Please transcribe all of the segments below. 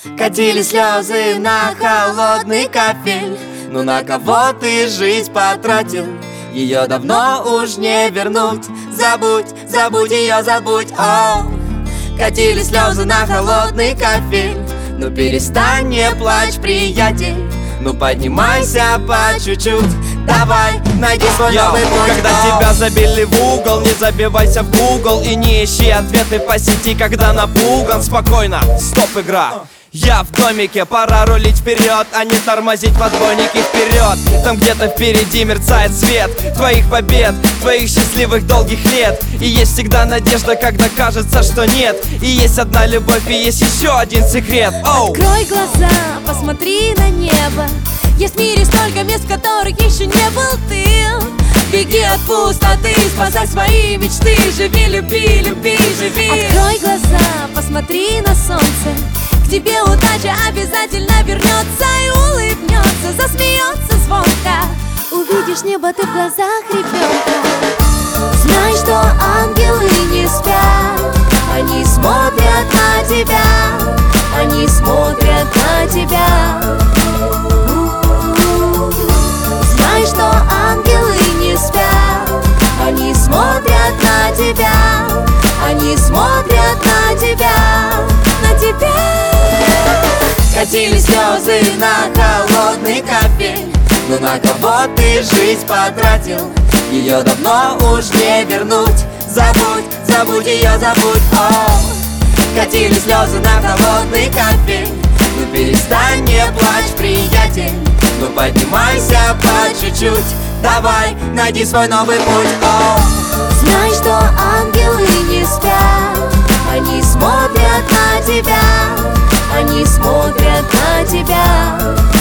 Катили слезы на холодный кафель. Ну на кого ты жизнь потратил? Ее давно уж не вернуть. Забудь, забудь ее, забудь. О, катили слезы на холодный кафель. Ну перестань, не плачь, приятель. Ну поднимайся по чуть-чуть. Давай, найди свой новый путь. Когда тебя забили в угол, не забивайся в Google и не ищи ответы по сети, когда напуган. Спокойно, стоп, игра. Я в домике, пора рулить вперед, а не тормозить в отбойнике вперед. Там где-то впереди мерцает свет твоих побед, твоих счастливых долгих лет. И есть всегда надежда, когда кажется, что нет. И есть одна любовь, и есть еще один секрет. Оу! Открой глаза, посмотри на небо. Есть в мире столько мест, в которых еще не был ты. Беги от пустоты, спасай свои мечты. Живи, люби, люби, живи. Открой глаза, посмотри на солнце. К тебе удача обязательно вернется и улыбнется, засмеется звонко. Увидишь небо ты в глазах ребенка. Знай, что ангелы не спят. Они смотрят на тебя. Они смотрят на тебя. Знай, что ангелы не спят. Они смотрят на тебя. Они смотрят на тебя. На тебя. Катили слезы на холодный кафель. Ну на кого ты жизнь потратил? Ее давно уж не вернуть. Забудь, забудь ее, забудь. О, катили слезы на холодный кафель. Ну перестань, не плачь, приятель. Ну поднимайся по чуть-чуть. Давай, найди свой новый путь. О, знай, что ангелы не спят. Они смотрят на тебя. Они смотрят на тебя.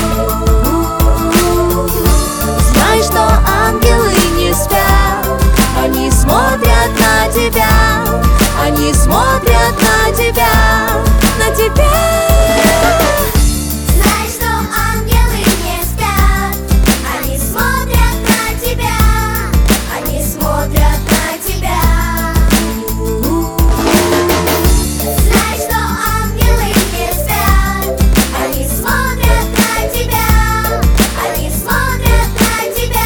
Знай, что ангелы не спят. Они смотрят на тебя. Они смотрят на тебя. На тебя. Знай, что ангелы не спят. Они смотрят на тебя. Они смотрят на тебя. Знай, что ангелы не спят. Они смотрят на тебя. Они смотрят на тебя.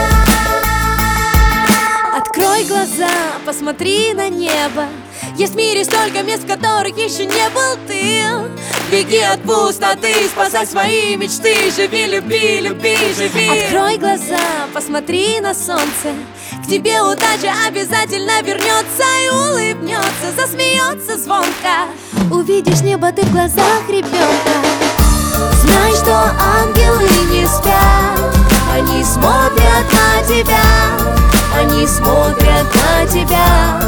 Открой глаза, посмотри на небо. Есть в мире столько мест, в которых еще не был ты. Беги от пустоты, спасай свои мечты. Живи, люби, люби, живи. Открой глаза, посмотри на солнце. К тебе удача обязательно вернется и улыбнется, засмеется звонко. Увидишь небо ты в глазах ребенка. Знай, что ангелы не спят. Они смотрят на тебя. Они смотрят на тебя.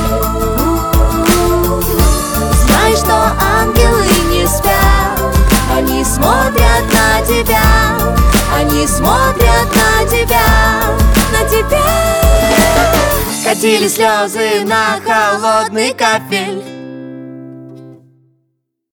Знай, что ангелы не спят. Они смотрят на тебя. Они смотрят на тебя. На тебя. катили слезы на холодный кафель.